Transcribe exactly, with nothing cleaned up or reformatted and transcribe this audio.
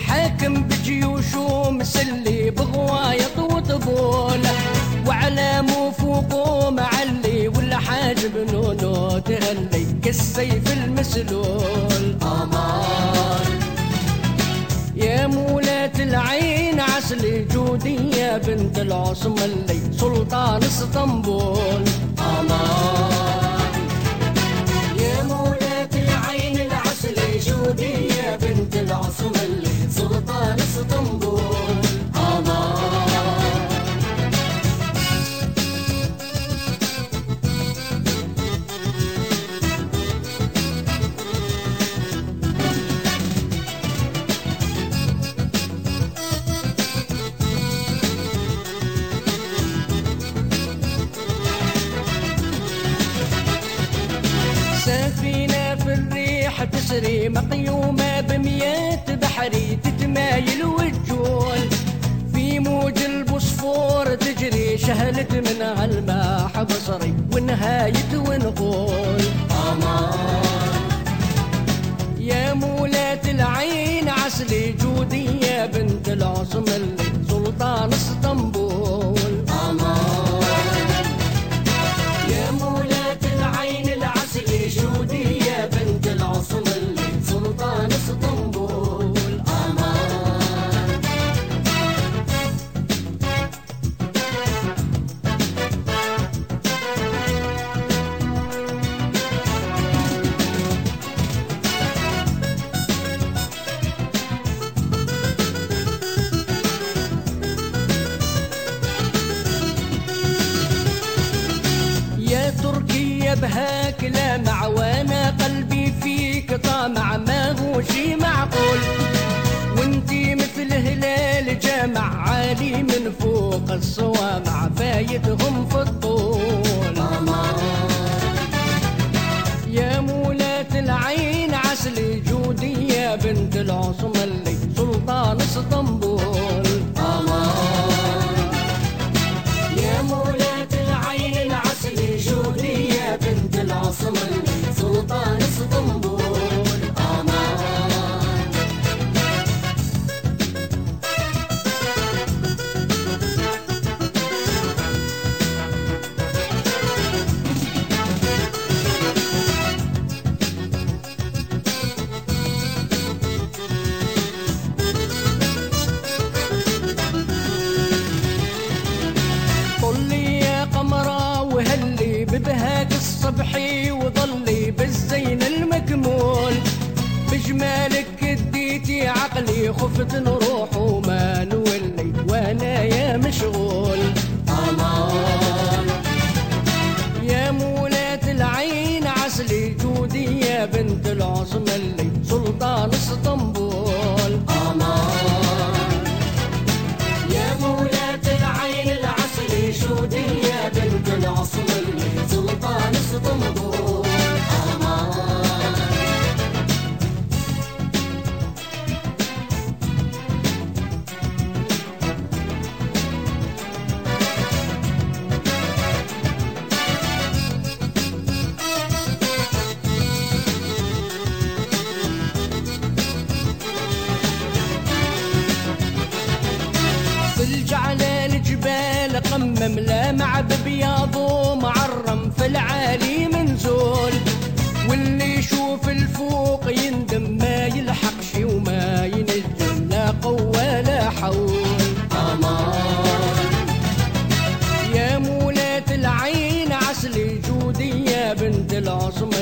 حاكم بجيوشه مسلي بغوايط وطبول، وعلامه فوقه معلي والحاجب نونو تهلي كالسيف المسلول. أمان يا مولاة العين عسلي جودي يا بنت العصملي سلطان اسطنبول. أمان يا مولاة العين العسلي جودي يا بنت العصملي سلطان اسطنبول. أمان سفينة في الريح تسري مقيومة بميات بحري تتمايل وتجول، في موج البوسفور تجري شهلت منها الماح بصري ونهاية ونقول. أمان يا مولاة العين عسلي جودي يا بنت العصملي سلطان اسطنبول. أمان يا مولاة العين العسلي جودي يا بنت العصملي سلطان اسطنبول. أمان يا تركيا بهاك لا مع وانا قلبي فيك طامع ما هو شي معقول، وانتي مثل هلال جامع عالي من فوق الصوامع فايتهم في الطول. يا مولاة العين عسلي جودي يا بنت العصملي سلطان اسطنبول. أمان يا مولاة العين العسلي جودي يا بنت العصملي سلطان اسطنبول. أمان طلي يا قمرة وهلي ببهاك الصبحي وظلي بالزين المكمول، بجمالك اديتي عقلي خفت نروح وما نولي وانا يا مشغول. أمان يا مولاة العين عسلي جودي يا بنت العصملي سلطان اسطنبول. أمان يا مولاة العين العسلي جودي يا بنت العصملي سلطان اسطنبول. أمان ثلج على الجبال قمم لامع ببياضه معرم في العالي منزول، واللي يشوف الفوق يندم ما يلحقش وما ينجم لا قوة لا حول. أمان يا مولاة العين عسلي جودي يا بنت العصمة